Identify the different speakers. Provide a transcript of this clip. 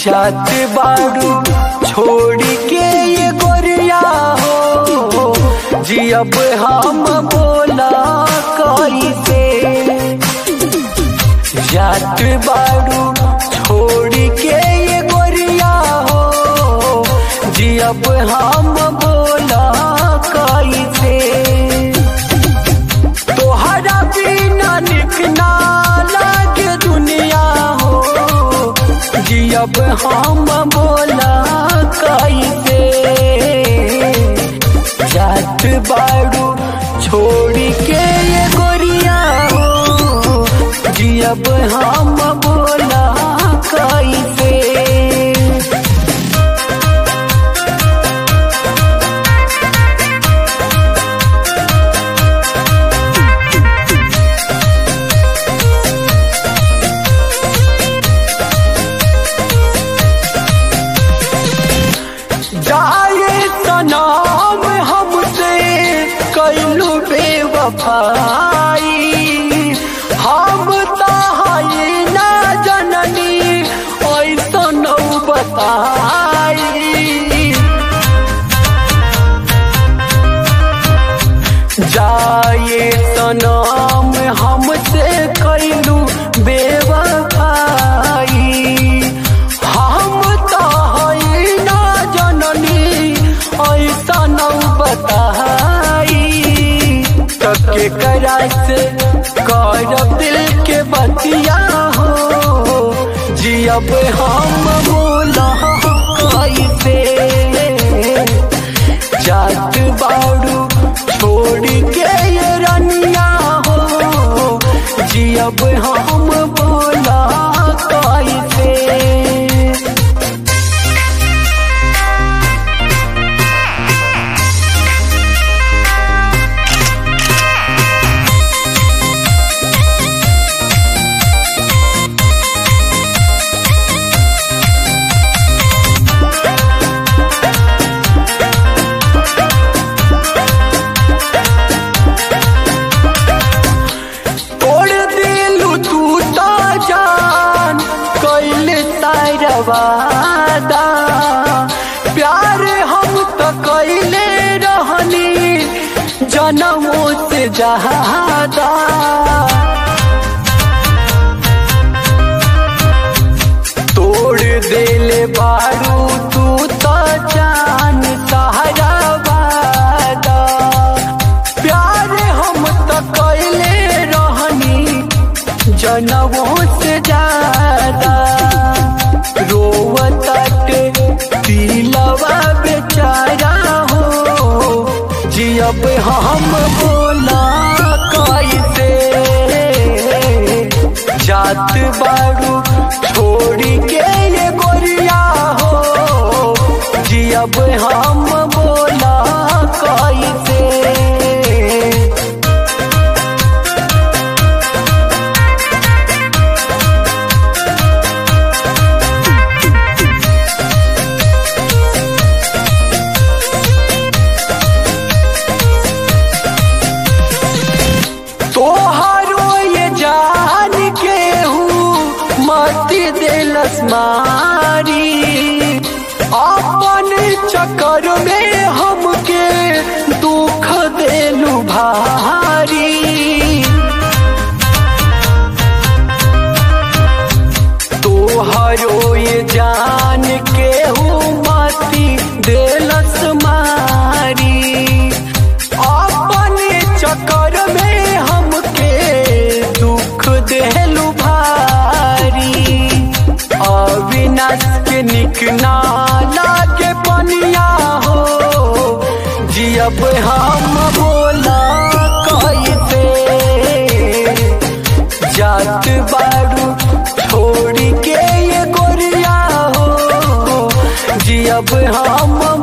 Speaker 1: जात बारू छोड़ के ये गोरिया हो जी अब हम बोला कैसे। जात बारू छोड़ के ये गोरिया हो जी अब हम बोला कैसे। तोहरा बिना निक ना लागे दुनिया हो जी अब हम बोला कैसे। जात बारू छोड़ के ये गोरिया हो जी अब हम बोला कैसे। जाए सनम हमसे कैलू बेवफाई हम ताई ना जननी ऐसन बताई। जाए सनम हमसे कैलू बेवफाई हम ताई ना जननी ऐसन बताई। तके करा से कर दिल के बतिया हो जी अब हम बोला कैसे। जात बारू छोड़ के ये रनिया हो जी अब हम बोला कैसे। वादा प्यार हम तो कैले रहनी जन्मों से ज्यादा। तोड़ देले बारू तू तो जान सहारा वादा। प्यार हम तो कैले रहनी जन्मों से ज्यादा। रोवताटे दिलवा बेचारा हो जी अब हम बोला कैसे। जात बारू छोड़ के ये गोरिया हो जी अब हम बोला कैसे। तोहरो ये जान के हूँ मती दिलस मारी अपन चक्कर में हमके दुख देलू भारी। तोहरो ये जान के हूँ मती दिलस मारी अपन चक्कर में हमके दुख देलू भारी। अविनाश के निक ना लागे पनिया हो जी अब हम बोला कैसे। जात बारू छोड़ के ये गोरिया हो जी अब हम